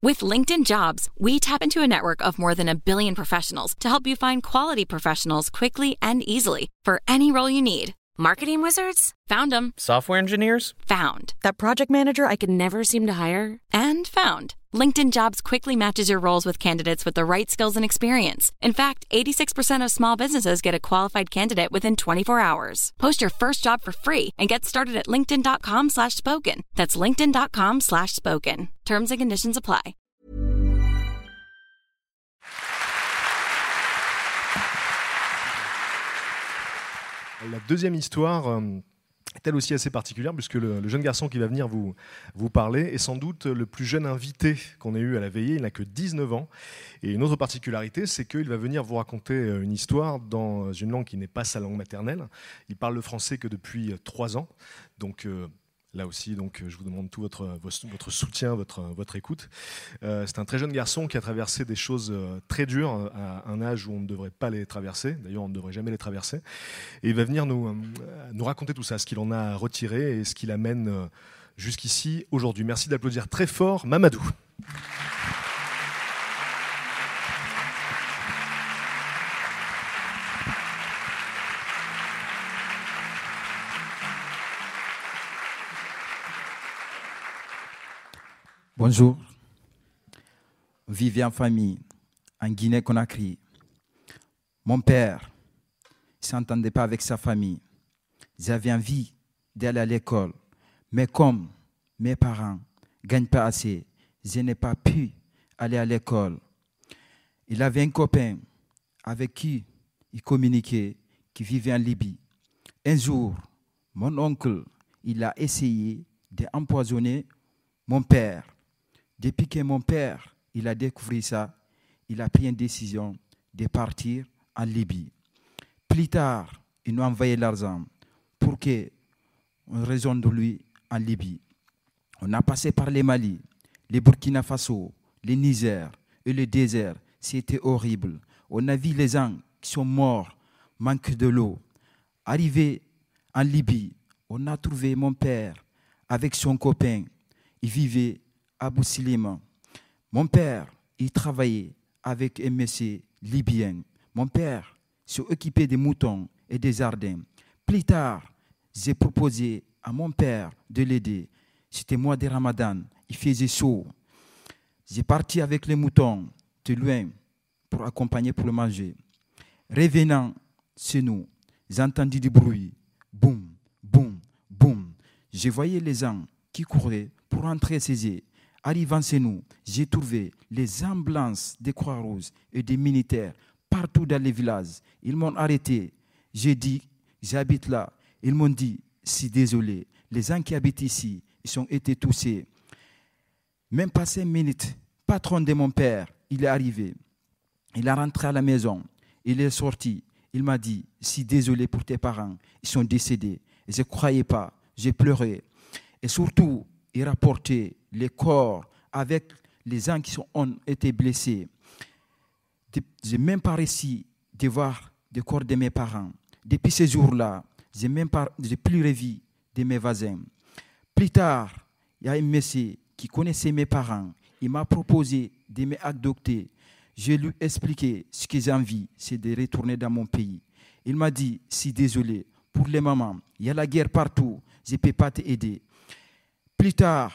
With LinkedIn Jobs, we tap into a network of more than 1 billion professionals to help you find quality professionals quickly and easily for any role you need. Marketing wizards? Found them. Software engineers? Found. That project manager I could never seem to hire? And found. LinkedIn Jobs quickly matches your roles with candidates with the right skills and experience. In fact, 86% of small businesses get a qualified candidate within 24 hours. Post your first job for free and get started at linkedin.com/spoken. That's linkedin.com/spoken. Terms and conditions apply. La deuxième histoire est elle aussi assez particulière puisque le jeune garçon qui va venir vous parler est sans doute le plus jeune invité qu'on ait eu à la veillée. Il n'a que 19 ans. Et une autre particularité, c'est qu'il va venir vous raconter une histoire dans une langue qui n'est pas sa langue maternelle. Il parle le français que depuis 3 ans. Donc là aussi, je vous demande tout votre soutien, votre écoute. C'est un très jeune garçon qui a traversé des choses très dures à un âge où on ne devrait pas les traverser. D'ailleurs, on ne devrait jamais les traverser. Et il va venir nous raconter tout ça, ce qu'il en a retiré et ce qui l'amène jusqu'ici aujourd'hui. Merci d'applaudir très fort Mamadou. Bonjour. Vivais en famille en Guinée-Conakry. Mon père ne s'entendait pas avec sa famille. J'avais envie d'aller à l'école, mais comme mes parents ne gagnent pas assez, je n'ai pas pu aller à l'école. Il avait un copain avec qui il communiquait, qui vivait en Libye. Un jour, mon oncle, il a essayé d'empoisonner mon père. Depuis que mon père il a découvert ça, il a pris une décision de partir en Libye. Plus tard, il nous a envoyé l'argent pour qu'on rejoigne de lui en Libye. On a passé par les Mali, les Burkina Faso, les Niger et le désert. C'était horrible. On a vu les gens qui sont morts, manque de l'eau. Arrivé en Libye, on a trouvé mon père avec son copain. Il vivait à Boussilima. Mon père, il travaillait avec un monsieur libyen. Mon père s'est occupé des moutons et des jardins. Plus tard, j'ai proposé à mon père de l'aider. C'était mois de Ramadan, il faisait chaud. J'ai parti avec les moutons de loin pour accompagner pour le manger. Revenant chez nous, j'ai entendu du bruit. Boum, boum, boum. Je voyais les gens qui couraient pour entrer chez eux. Arrivant chez nous, j'ai trouvé les ambulances des Croix-Rouges et des militaires partout dans les villages. Ils m'ont arrêté. J'ai dit, j'habite là. Ils m'ont dit, si désolé, les gens qui habitent ici, ils ont été touchés. Même pas 5 minutes, patron de mon père, il est arrivé. Il est rentré à la maison. Il est sorti. Il m'a dit, si désolé pour tes parents, ils sont décédés. Et je ne croyais pas. J'ai pleuré. Et surtout, il rapportait les corps avec les gens qui ont été blessés. Je n'ai même pas réussi de voir les corps de mes parents. Depuis ce jour-là, je n'ai plus revu de mes voisins. Plus tard, il y a un monsieur qui connaissait mes parents. Il m'a proposé de m'adopter. Je lui ai expliqué ce que j'ai envie, c'est de retourner dans mon pays. Il m'a dit, si désolé, pour les mamans, il y a la guerre partout, je ne peux pas t'aider. Plus tard,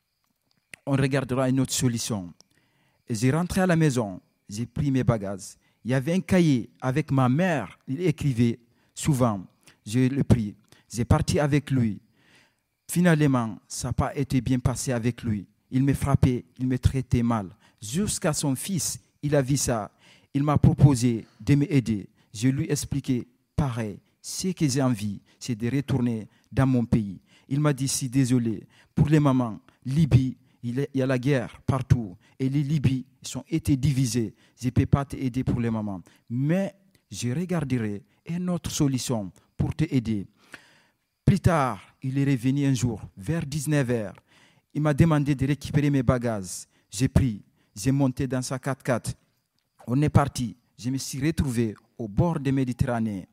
on regardera une autre solution. Et j'ai rentré à la maison, j'ai pris mes bagages. Il y avait un cahier avec ma mère, il écrivait souvent. Je l'ai pris, j'ai parti avec lui. Finalement, ça n'a pas été bien passé avec lui. Il me frappait, il me traitait mal. Jusqu'à son fils, il a vu ça. Il m'a proposé de m'aider. Je lui ai expliqué, pareil, ce que j'ai envie, c'est de retourner dans mon pays. Il m'a dit, si désolé, pour les mamans, Libye, il y a la guerre partout. Et les Libyes ont été divisés. Je ne peux pas t'aider pour les mamans. Mais je regarderai une autre solution pour t'aider. Plus tard, il est revenu un jour, vers 19h. Il m'a demandé de récupérer mes bagages. J'ai pris, j'ai monté dans sa 4x4. On est parti. Je me suis retrouvé au bord de la Méditerranée.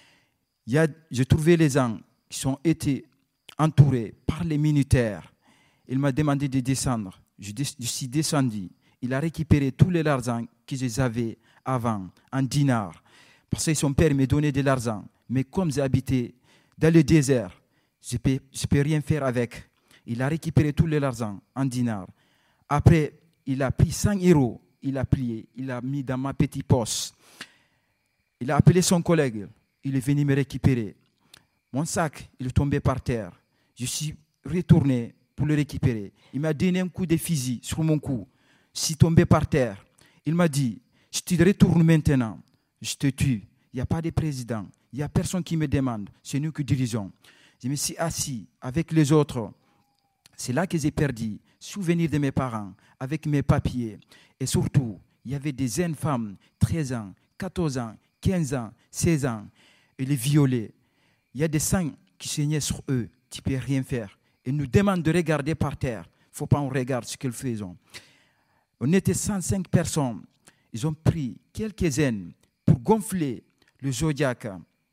J'ai trouvé les gens qui ont été entourés par les militaires. Il m'a demandé de descendre. Je suis descendu. Il a récupéré tous les l'argent que j'avais avant, en dinars. Parce que son père me donnait de l'argent. Mais comme j'habitais dans le désert, je ne peux rien faire avec. Il a récupéré tout l'argent en dinars. Après, il a pris 100 euros. Il a plié. Il a mis dans ma petite poche. Il a appelé son collègue. Il est venu me récupérer. Mon sac, il est tombé par terre. Je suis retourné pour le récupérer. Il m'a donné un coup de fusil sur mon cou. Je suis tombé par terre. Il m'a dit, je te retourne maintenant. Je te tue. Il n'y a pas de président. Il n'y a personne qui me demande. C'est nous qui dirigeons. Je me suis assis avec les autres. C'est là que j'ai perdu souvenir de mes parents, avec mes papiers. Et surtout, il y avait des jeunes femmes, 13 ans, 14 ans, 15 ans, 16 ans. Et les violés. Il y a des sangs qui saignaient sur eux. Tu ne peux rien faire. Ils nous demandent de regarder par terre. Il ne faut pas qu'on regarde ce qu'ils faisaient. On était 105 personnes. Ils ont pris quelques-unes pour gonfler le Zodiac.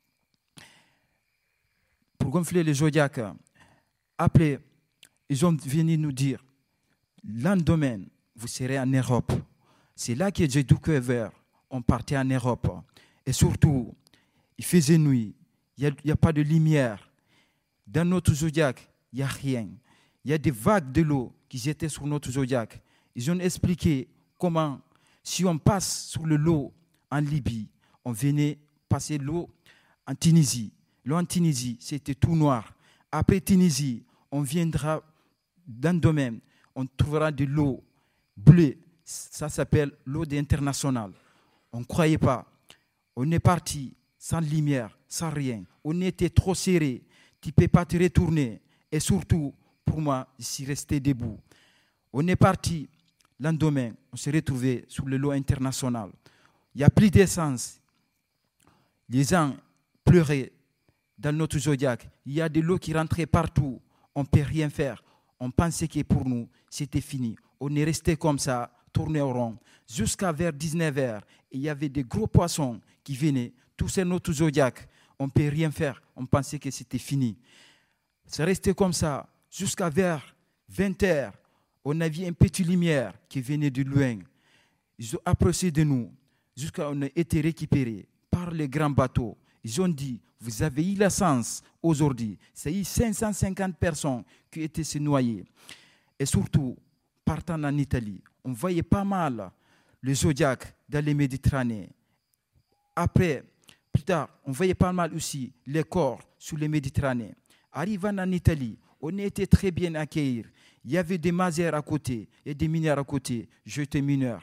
Après, ils ont venu nous dire, lendemain, vous serez en Europe. C'est là que j'ai découvert. On partait en Europe. Et surtout, il faisait nuit. Il n'y a pas de lumière. Dans notre Zodiac, il n'y a rien. Il y a des vagues de l'eau qui étaient sur notre Zodiac. Ils ont expliqué comment, si on passe sur l'eau en Libye, on venait passer l'eau en Tunisie. L'eau en Tunisie, c'était tout noir. Après Tunisie, on viendra dans le domaine, on trouvera de l'eau bleue. Ça s'appelle l'eau internationale. On ne croyait pas. On est parti sans lumière, sans rien. On était trop serré. Tu ne peux pas te retourner. Et surtout, pour moi, je suis resté debout. On est parti. Le lendemain, on s'est retrouvé sur le lot international. Il n'y a plus d'essence. Les gens pleuraient dans notre Zodiac. Il y a de l'eau qui rentrait partout. On ne peut rien faire. On pensait que pour nous, c'était fini. On est resté comme ça, tourné au rond, jusqu'à vers 19h. Il y avait des gros poissons qui venaient. Tout c'est notre Zodiac. On ne peut rien faire. On pensait que c'était fini. C'est resté comme ça jusqu'à vers 20h. On avait une petite lumière qui venait de loin. Ils ont approché de nous jusqu'à ce qu'on a été récupérés par les grands bateaux. Ils ont dit, vous avez eu la chance aujourd'hui. C'est eu 550 personnes qui étaient se noyer. Et surtout, partant en Italie, on voyait pas mal le Zodiac dans les Méditerranées. Après, plus tard, on voyait pas mal aussi les corps sur les Méditerranées. Arrivant en Italie, on était très bien accueillis. Il y avait des masères à côté et des mineurs à côté. J'étais mineur.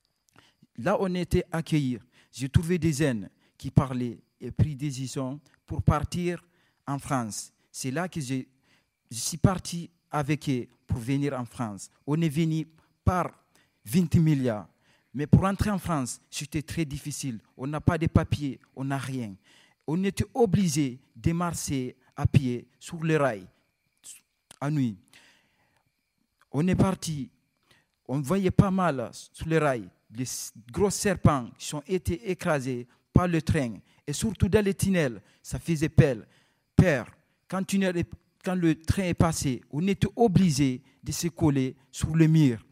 Là, on était accueillis. J'ai trouvé des jeunes qui parlaient et pris des décisions pour partir en France. C'est là que je suis parti avec eux pour venir en France. On est venu par 20 milliards. Mais pour entrer en France, c'était très difficile. On n'a pas de papiers, on n'a rien. On était obligé de marcher à pied sur les rails à nuit. On est parti, on voyait pas mal sur les rails les gros serpents qui ont été écrasés par le train. Et surtout dans les tunnels, ça faisait peur. Quand le train est passé, on était obligé de se coller sur le mur.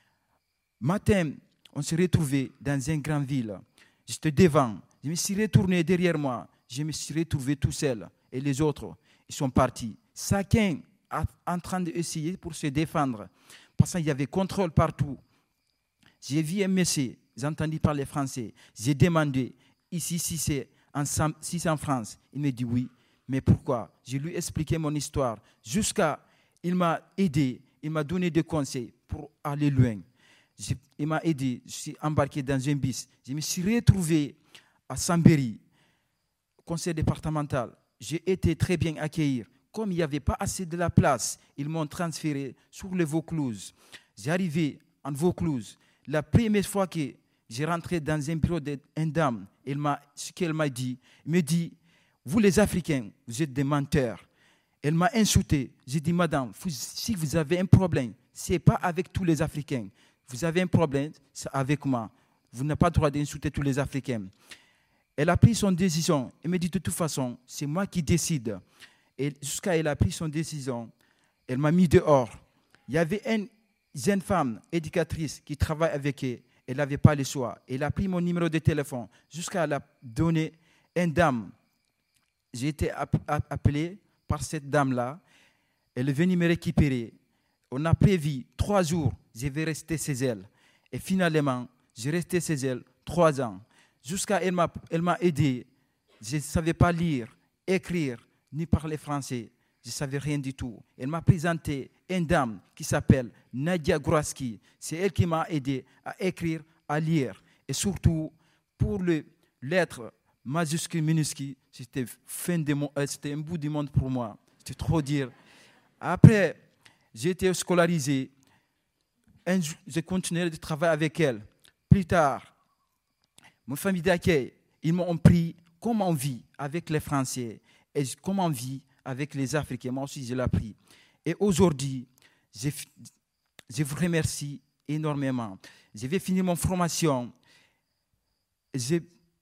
Matin, on s'est retrouvé dans une grande ville. J'étais devant. Je me suis retourné derrière moi. Je me suis retrouvé tout seul. Et les autres, ils sont partis. Chacun en train d'essayer pour se défendre. Parce qu'il y avait contrôle partout. J'ai vu un monsieur, j'ai entendu parler français. J'ai demandé, ici, si c'est en France. Il me dit oui. Mais pourquoi? Je lui ai expliqué mon histoire. Jusqu'à, il m'a aidé, il m'a donné des conseils pour aller loin. Il m'a aidé, je suis embarqué dans un bus. Je me suis retrouvé à Chambéry, conseil départemental. J'ai été très bien accueilli. Comme il n'y avait pas assez de la place, ils m'ont transféré sur le Vaucluse. J'ai arrivé en Vaucluse. La première fois que j'ai rentré dans un bureau d'une dame, ce qu'elle m'a dit, elle me dit, vous les Africains, vous êtes des menteurs. Elle m'a insulté. J'ai dit, madame, si vous avez un problème, ce n'est pas avec tous les Africains. Vous avez un problème, c'est avec moi. Vous n'avez pas le droit d'insulter tous les Africains. Elle a pris son décision. Elle me dit, de toute façon, c'est moi qui décide. Et jusqu'à elle a pris son décision, elle m'a mis dehors. Il y avait jeune femme éducatrice qui travaille avec elle. Elle n'avait pas le choix. Elle a pris mon numéro de téléphone jusqu'à la donner une dame. J'ai été appelé par cette dame-là. Elle est venue me récupérer. On a prévu 3 jours, je vais rester chez elle. Et finalement, j'ai resté chez elle 3 ans. Jusqu'à elle m'a aidé. Je ne savais pas lire, écrire, ni parler français. Je ne savais rien du tout. Elle m'a présenté une dame qui s'appelle Nadia Groaski. C'est elle qui m'a aidé à écrire, à lire. Et surtout, pour les lettres majuscules, minuscules, c'était un bout du monde pour moi. C'était trop dire. Après, j'ai été scolarisé. J'ai continué de travailler avec elle. Plus tard, mon famille d'accueil, ils m'ont appris comment on vit avec les Français et comment on vit avec les Africains. Moi aussi, je l'ai appris. Et aujourd'hui, je vous remercie énormément. Je vais finir mon formation. Je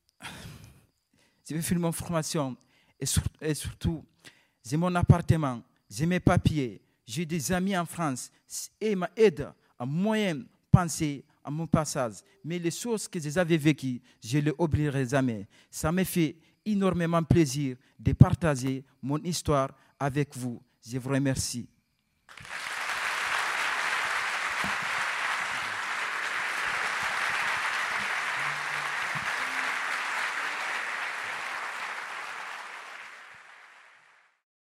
vais finir mon formation. Et surtout, j'ai mon appartement, j'ai mes papiers, j'ai des amis en France et ils m'aident à moyen penser à mon passage. Mais les choses que j'avais vécues, je ne les oublierai jamais. Ça me fait énormément plaisir de partager mon histoire avec vous. Je vous remercie.